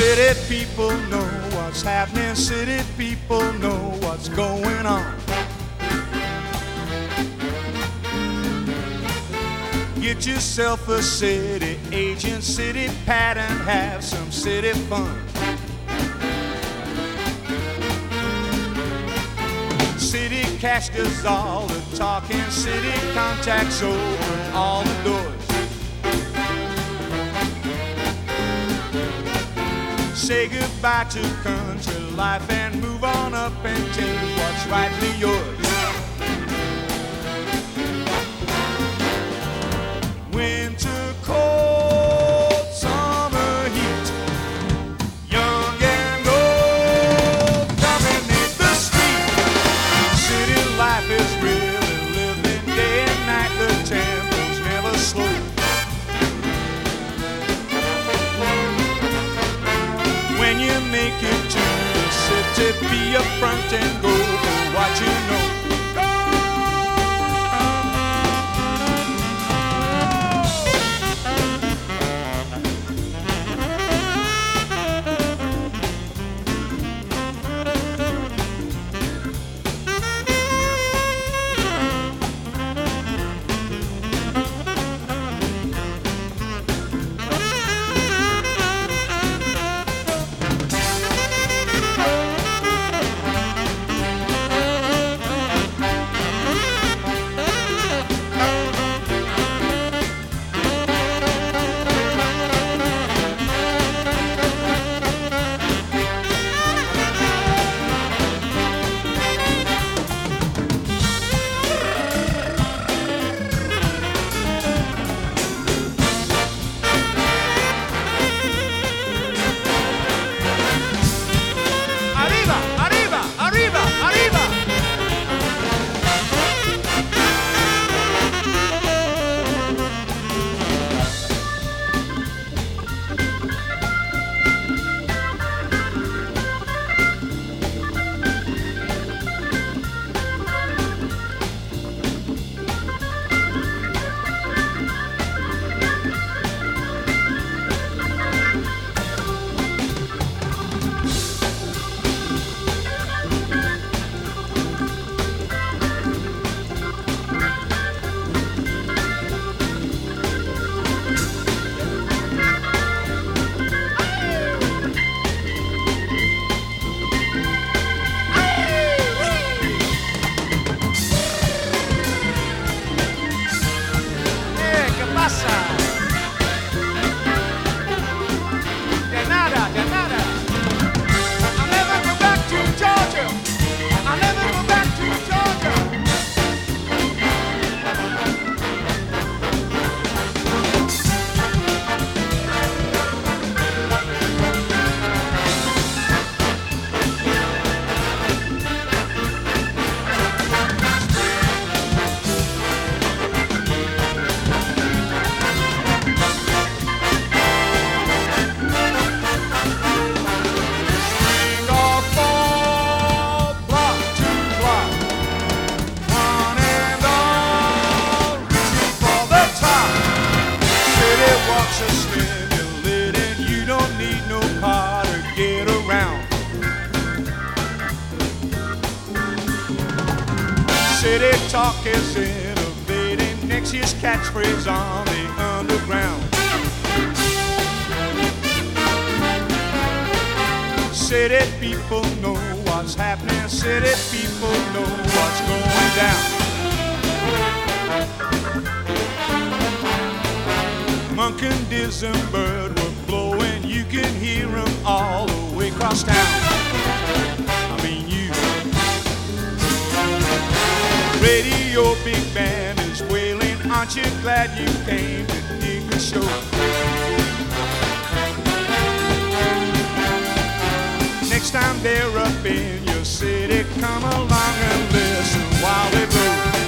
City people know what's happening. City people know what's going on. Get yourself a city agent, city pat, and have some city fun. City cash does all the talking. City contacts open all the doors. Say goodbye to country life and move on up and take what's rightly yours. Winter cold, summer heat, young and old, coming in the street. City life is really living day and night. The tempo's never slow. When you make it to the city, be upfront and go for what you know. City talk is innovating. Next year's catchphrase on the underground. City people know what's happening. City people know what's going down. Monk and Dizenbird were blowing. You can hear them all the way across town. Radio big band is wailing. Aren't you glad you came to dig the show? Next time they're up in your city, come along and listen while they blow.